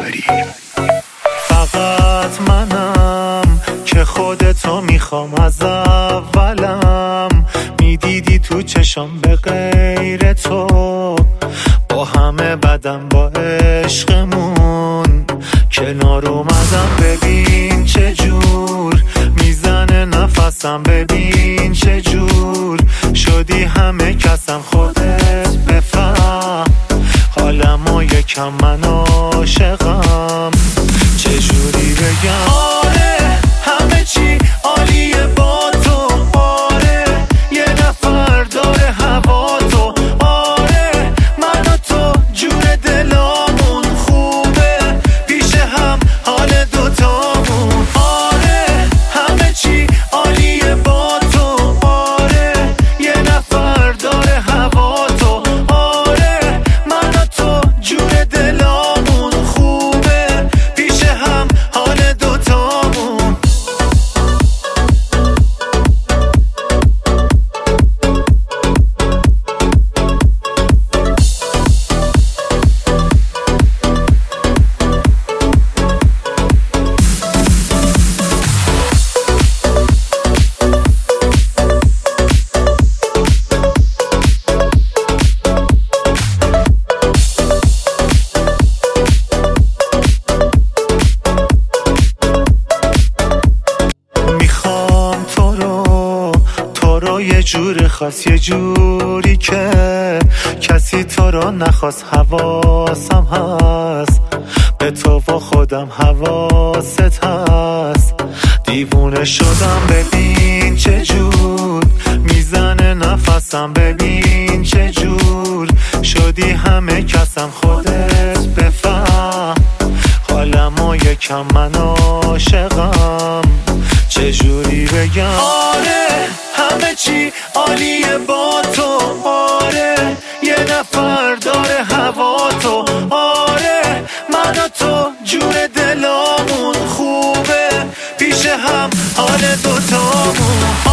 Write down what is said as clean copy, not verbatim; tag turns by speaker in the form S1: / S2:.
S1: فقط منم که خودتو میخوام، از اولم میدیدی تو چشام به غیر تو، با همه بدم با عشقمون کنار اومدم. ببین چجور میزنه نفسم، ببین چجور شدی همه کسم، خودت بفهم حالمو یکم من عاشقم. چجوری بگم آره همه چی عالیه با تو، آره یه نفر داره هوا تو، آره من و تو جور دلامون خوبه پیش هم حال دوتامون، آره همه چی عالیه با تو، آره یه نفر داره هوا تو، آره من و تو جور دلامون خوبه پیش هم حال دوتامون. یه جور خاص، یه جوری که کسی تو رو نخواست، حواسم هست به تو و خودم حواست هست، دیوونه شدم. ببین چجور میزنه نفسم، ببین چجور شدی همه کسم، خودت بفهم حالمو یکم من عاشقم. چجوری بگم آره همه چی عالیه با تو، آره یه نفر داره هوا تو، آره من و تو جور دلامون خوبه پیش هم حال دوتامون.